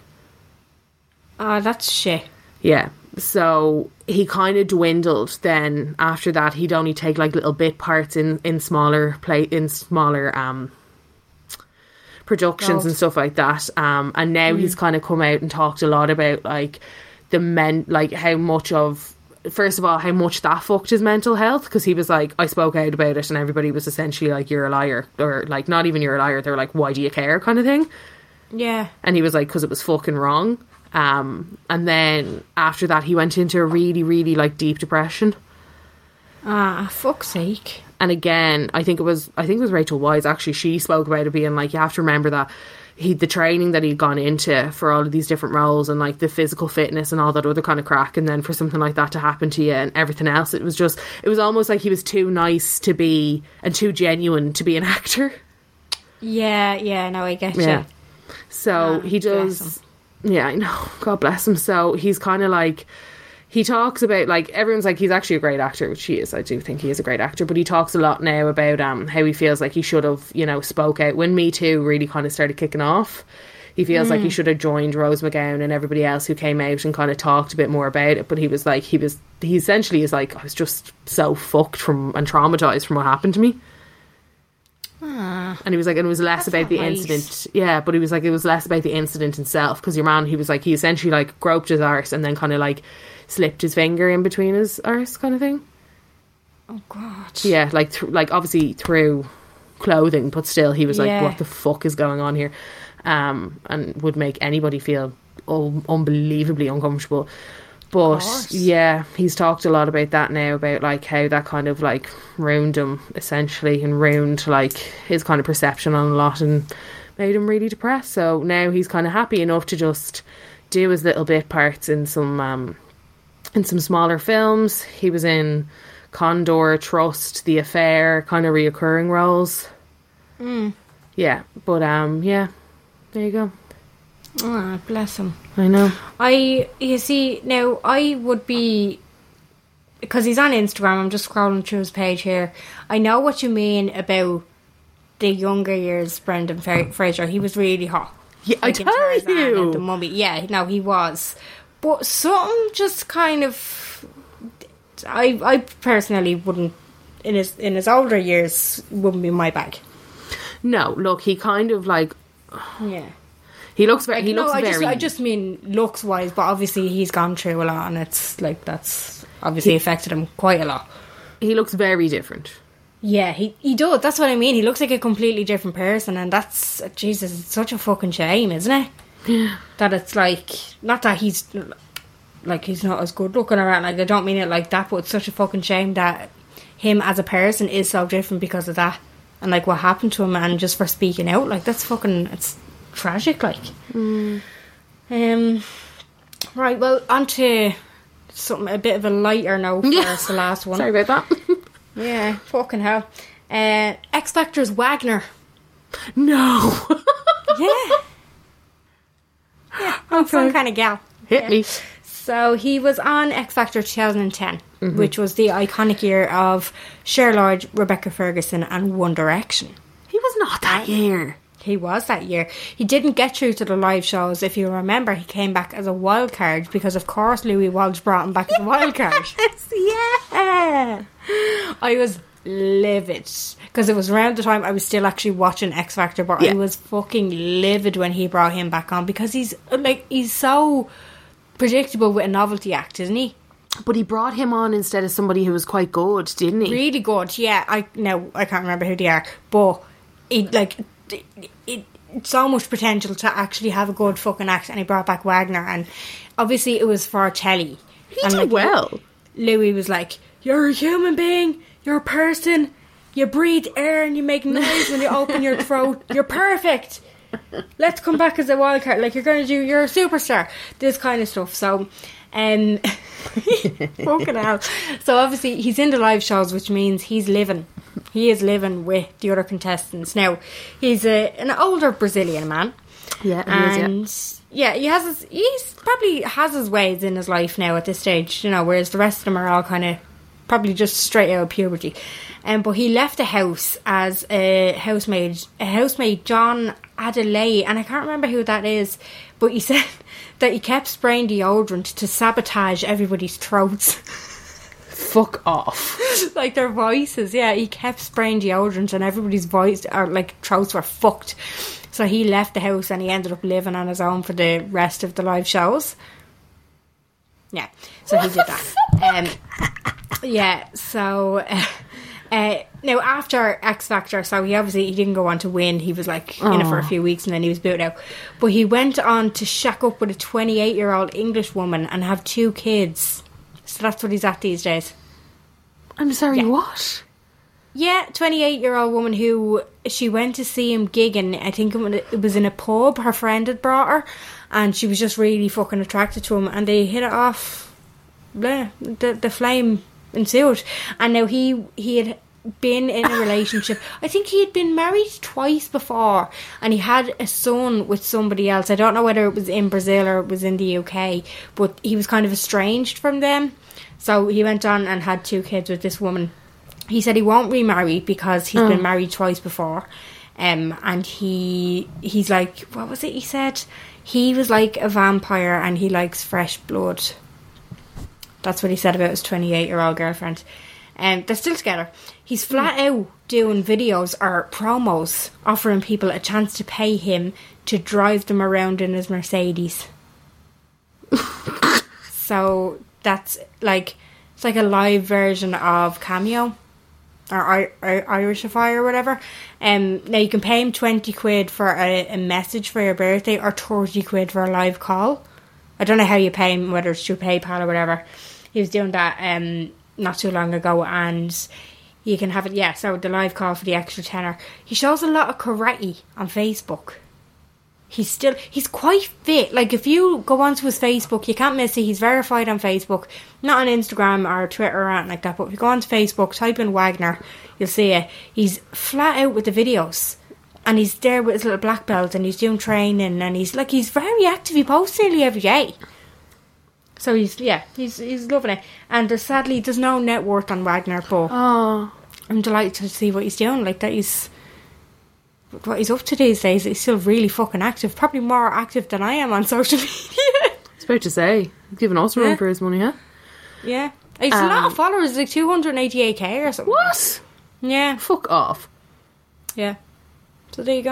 Oh, that's shit. Yeah. So he kind of dwindled then. After that, he'd only take like little bit parts in, in smaller play in smaller um productions God. and stuff like that, um, and now mm. he's kind of come out and talked a lot about like the men, like how much of, first of all, how much that fucked his mental health, because he was like, I spoke out about it and everybody was essentially like, you're a liar, or like, not even you're a liar, they're like, why do you care, kind of thing. Yeah. And he was like, because it was fucking wrong. Um, and then after that he went into a really really like deep depression. Ah, fuck's sake. And again, I think it was I think it was Rachel Weisz, actually, she spoke about it being like, you have to remember that he the training that he'd gone into for all of these different roles and like the physical fitness and all that other kind of crack, and then for something like that to happen to you and everything else, it was just, it was almost like he was too nice to be, and too genuine to be an actor. Yeah, yeah, no, I get you. Yeah. So oh, he does, yeah, I know, God bless him. So he's kind of like, he talks about, like, everyone's like, he's actually a great actor, which he is. I do think he is a great actor. But he talks a lot now about um how he feels like he should have, you know, spoke out. When Me Too really kind of started kicking off, he feels mm. like he should have joined Rose McGowan and everybody else who came out and kind of talked a bit more about it. But he was like, he was, he essentially is like, I was just so fucked from and traumatised from what happened to me. Ah, and he was like, and it was less about the nice. incident. Yeah, but he was like, it was less about the incident itself. Because your man, he was like, he essentially like groped his arse and then kind of like slipped his finger in between his arse, kind of thing. Oh God. Yeah, like th- like obviously through clothing, but still he was yeah. like, what the fuck is going on here? Um, and would make anybody feel un- unbelievably uncomfortable. But yeah, he's talked a lot about that now, about like how that kind of like ruined him essentially, and ruined like his kind of perception on a lot and made him really depressed. So now he's kind of happy enough to just do his little bit parts in some um in some smaller films. He was in Condor, Trust, The Affair, kind of reoccurring roles. Mm. Yeah, but um, yeah, there you go. Oh, bless him. I know. I, you see, now I would be, because he's on Instagram, I'm just scrolling through his page here. I know what you mean about the younger years, Brendan Fra- Fraser. He was really hot. Yeah, like I tell you. The Mummy. Yeah, no, he was. But something just kind of, I I personally wouldn't, in his in his older years, wouldn't be my bag. No, look, he kind of like, yeah, He looks very. Like, he no, looks I very. just, I just mean looks wise, but obviously he's gone through a lot, and it's like that's obviously he, affected him quite a lot. He looks very different. Yeah, he he does. That's what I mean. He looks like a completely different person, and that's Jesus. It's such a fucking shame, isn't it? Yeah. That it's like not that he's like he's not as good looking around. Like I don't mean it like that, but it's such a fucking shame that him as a person is so different because of that, and like what happened to him, and just for speaking out. Like that's fucking. It's tragic. Like. Mm. Um. Right. Well, on to something a bit of a lighter note for Yeah. us, the last one. Sorry about that. Yeah, fucking hell. Uh, X Factor's Wagner. No. Yeah. Yeah, I'm some kind of gal. Hit Yeah. me. So he was on X Factor twenty ten, mm-hmm. which was the iconic year of Cher Lloyd, Rebecca Ferguson, and One Direction. He was not that year. He was that year. He didn't get through to the live shows. If you remember, he came back as a wild card because, of course, Louis Walsh brought him back as a wild card. Yes, yeah. I was livid because it was around the time I was still actually watching X Factor, but Yeah. I was fucking livid when he brought him back on because he's like he's so predictable with a novelty act, isn't he? But he brought him on instead of somebody who was quite good, didn't he? Really good, yeah. I no, I can't remember who they are, but it like it, it so much potential to actually have a good fucking act, and he brought back Wagner, and obviously it was for telly. He and did like, well. Louis was like, "You're a human being. You're a person. You breathe air and you make noise when you open your throat. You're perfect. Let's come back as a wild card. Like you're going to do. You're a superstar. This kind of stuff." So, um, fucking hell. So obviously he's in the live shows, which means he's living. He is living with the other contestants. Now he's a, an older Brazilian man. Yeah, he and is, yeah. yeah, he has his. He's probably has his ways in his life now at this stage. You know, whereas the rest of them are all kind of probably just straight out of puberty. Um, but he left the house as a housemaid, a housemaid, John Adelaide, and I can't remember who that is, but he said that he kept spraying deodorant to sabotage everybody's throats. Fuck off. Like their voices, yeah, he kept spraying deodorant and everybody's voice, or like throats were fucked. So he left the house and he ended up living on his own for the rest of the live shows. Yeah, so he did that. Um, yeah, so uh, uh, now after X Factor, so he obviously he didn't go on to win. He was like in it for a few weeks and then he was booted out. But he went on to shack up with a twenty-eight year old English woman and have two kids. So that's what he's at these days. I'm sorry, Yeah. what? Yeah, twenty-eight year old woman who she went to see him gigging. I think it was in a pub. Her friend had brought her, and she was just really fucking attracted to him, and they hit it off. Blah, the the flame ensued, and now he he had been in a relationship. I think he had been married twice before, and he had a son with somebody else. I don't know whether it was in Brazil or it was in the U K, but he was kind of estranged from them. So he went on and had two kids with this woman. He said he won't remarry because he's Oh. been married twice before. Um, and he he's like, what was it he said? He was like a vampire and he likes fresh blood. That's what he said about his twenty-eight year old girlfriend. Um, they're still together. He's flat out doing videos or promos offering people a chance to pay him to drive them around in his Mercedes. So that's like, it's like a live version of Cameo or I- I- Irishify or whatever. Um, now you can pay him twenty quid for a, a message for your birthday or thirty quid for a live call. I don't know how you pay him, whether it's through PayPal or whatever. He was doing that um, not too long ago, and you can have it, yeah, so the live call for the extra tenner. He shows a lot of karate on Facebook. He's still, he's quite fit. Like, if you go onto his Facebook, you can't miss it. He's verified on Facebook, not on Instagram or Twitter or anything like that, but if you go onto Facebook, type in Wagner, you'll see it. He's flat out with the videos. And he's there with his little black belt and he's doing training and he's like, he's very active. He posts nearly every day. So he's, yeah, he's he's loving it. And there's, sadly, there's no net worth on Wagner, but Oh. I'm delighted to see what he's doing. Like, that he's, what he's up to these days. He's still really fucking active. Probably more active than I am on social media. I was about to say, he's giving us a run Yeah. for his money, huh? Yeah. He's a lot Um, of followers, like two hundred eighty-eight k or something. What? Yeah. Fuck off. Yeah. So there you go.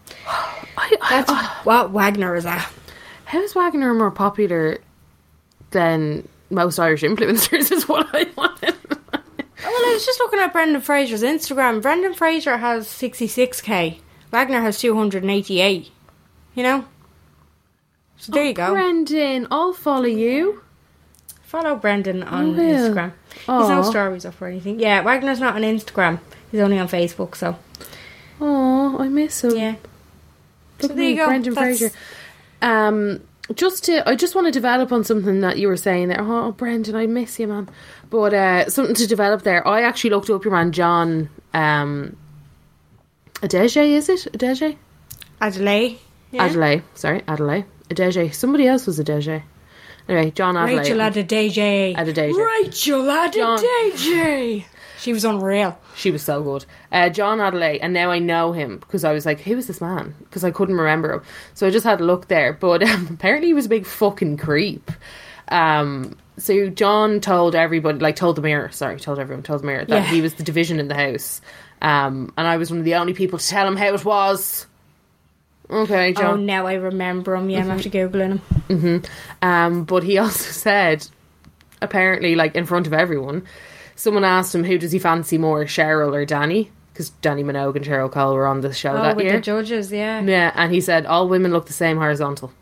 I, I, That's oh, what Wagner is at. how is Wagner more popular than most Irish influencers? Is what I wanted. Well, I was just looking at Brendan Fraser's Instagram. Brendan Fraser has sixty-six k. Wagner has two hundred eighty-eight. You know? So there oh, you go. Brendan, I'll follow you. Follow Brendan on I will. Instagram. He's no Aw. stories up or anything. Yeah, Wagner's not on Instagram. He's only on Facebook, so. Oh, I miss him. Yeah. Look So at there me, you go. Brendan That's- Fraser. Um, just to, I just want to develop on something that you were saying there. Oh, Brendan, I miss you, man. But uh, something to develop there. I actually looked up your man John um, Adege, is it? Adege? Adelaide. Yeah. Adelaide. Sorry, Adelaide. Adege. Somebody else was Adege. Anyway, John Adelaide. Rachel Adedeji. Adedeji. Rachel Adedeji. She was unreal. She was so good. Uh, John Adelaide, and now I know him because I was like, who is this man? Because I couldn't remember him. So I just had a look there. But um, apparently he was a big fucking creep. Um, so John told everybody, like told the Mirror, sorry, told everyone, told the Mirror that Yeah. he was the division in the house. Um, and I was one of the only people to tell him how it was. Okay, Oh, John. now I remember him. Yeah, I'm after Googling him. Um, but he also said, apparently, like in front of everyone, someone asked him who does he fancy more, Cheryl or Danny? Because Danny Minogue and Cheryl Cole were on the show Oh, that with year. the judges, yeah. Yeah, and he said all women look the same horizontal.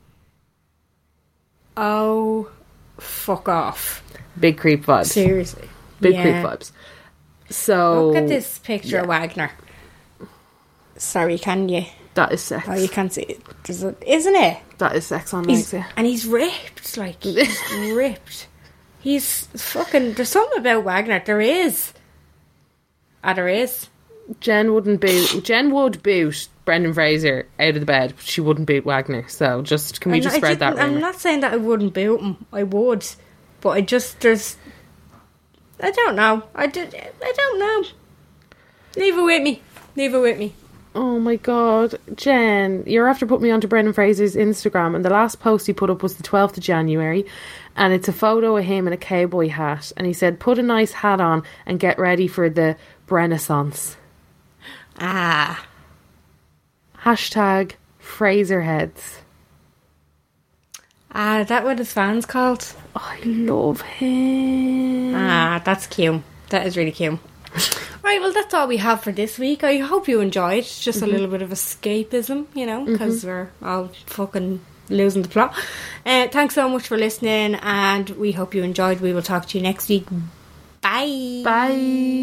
Oh, fuck off. Big creep vibes. Seriously. Big Yeah. creep vibes. So Look at this picture yeah. of Wagner. Sorry, can you? that is sex. Oh, you can't see it. Does it isn't it? That is sex on He's, legs, yeah. and he's ripped. Like, he's ripped. He's fucking... There's something about Wagner. There is. Ah, there is. Jen wouldn't boot. Jen would boot Brendan Fraser out of the bed, but she wouldn't boot Wagner. So just can we I'm just not- I spread that didn't- rumor? I'm not saying that I wouldn't boot him. I would. But I just... There's... I don't know. I, did, I don't know. Leave it with me. Leave it with me. Oh my god, Jen, you're after putting me onto Brendan Fraser's Instagram, and the last post he put up was the twelfth of January, and it's a photo of him in a cowboy hat, and he said, put a nice hat on and get ready for the Renaissance. Ah. Hashtag Fraser heads. Ah, is that what his fans called? I love him. Ah, that's cute. That is really cute. Right, well, that's all we have for this week. I hope you enjoyed. Just a little bit of escapism, you know, because we're all fucking losing the plot. Uh, thanks so much for listening, and we hope you enjoyed. We will talk to you next week. Bye. Bye.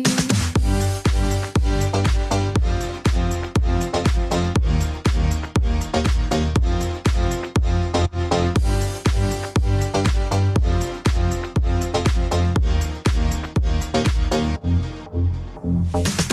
Thank you.